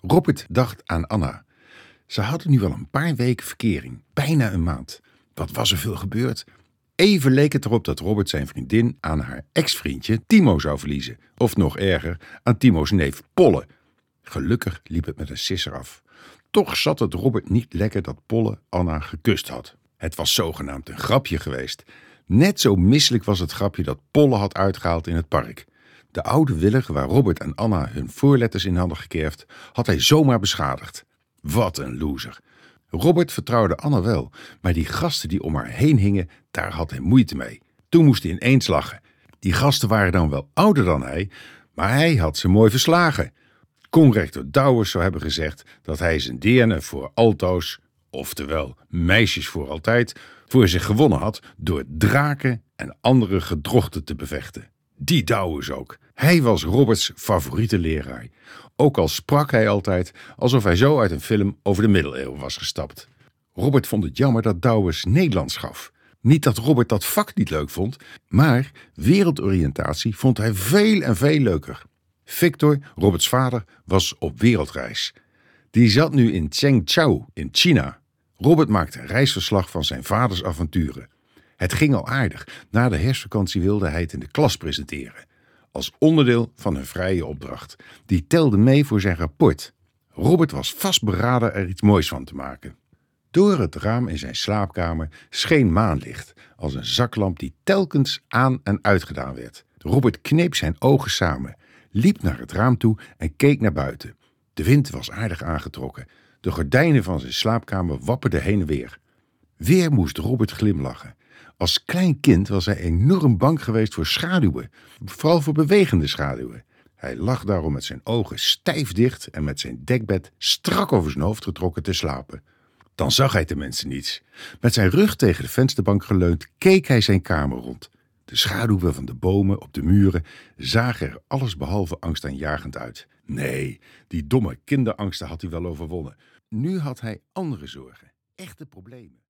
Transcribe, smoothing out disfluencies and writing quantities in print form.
Robert dacht aan Anna. Ze hadden nu al een paar weken verkering, bijna een maand. Wat was er veel gebeurd? Even leek het erop dat Robert zijn vriendin aan haar ex-vriendje Timo zou verliezen. Of nog erger, aan Timo's neef Polle. Gelukkig liep het met een sisser af. Toch zat het Robert niet lekker dat Polle Anna gekust had. Het was zogenaamd een grapje geweest. Net zo misselijk was het grapje dat Polle had uitgehaald in het park. De oude willig waar Robert en Anna hun voorletters in hadden gekerfd, had hij zomaar beschadigd. Wat een loser. Robert vertrouwde Anna wel, maar die gasten die om haar heen hingen, daar had hij moeite mee. Toen moest hij ineens lachen. Die gasten waren dan wel ouder dan hij, maar hij had ze mooi verslagen. Conrector Douwers zou hebben gezegd dat hij zijn deerne voor altoos, oftewel meisjes voor altijd, voor zich gewonnen had door draken en andere gedrochten te bevechten. Die Douwers ook. Hij was Roberts favoriete leraar. Ook al sprak hij altijd alsof hij zo uit een film over de middeleeuwen was gestapt. Robert vond het jammer dat Douwers Nederlands gaf. Niet dat Robert dat vak niet leuk vond, maar wereldoriëntatie vond hij veel en veel leuker. Victor, Roberts vader, was op wereldreis. Die zat nu in Zhengzhou in China. Robert maakte een reisverslag van zijn vaders avonturen. Het ging al aardig. Na de herfstvakantie wilde hij het in de klas presenteren. Als onderdeel van een vrije opdracht. Die telde mee voor zijn rapport. Robert was vastberaden er iets moois van te maken. Door het raam in zijn slaapkamer scheen maanlicht, als een zaklamp die telkens aan en uitgedaan werd. Robert kneep zijn ogen samen, liep naar het raam toe en keek naar buiten. De wind was aardig aangetrokken. De gordijnen van zijn slaapkamer wapperden heen en weer. Weer moest Robert glimlachen. Als klein kind was hij enorm bang geweest voor schaduwen, vooral voor bewegende schaduwen. Hij lag daarom met zijn ogen stijf dicht en met zijn dekbed strak over zijn hoofd getrokken te slapen. Dan zag hij tenminste niets. Met zijn rug tegen de vensterbank geleund keek hij zijn kamer rond. De schaduwen van de bomen op de muren zagen er allesbehalve angstaanjagend uit. Nee, die domme kinderangsten had hij wel overwonnen. Nu had hij andere zorgen, echte problemen.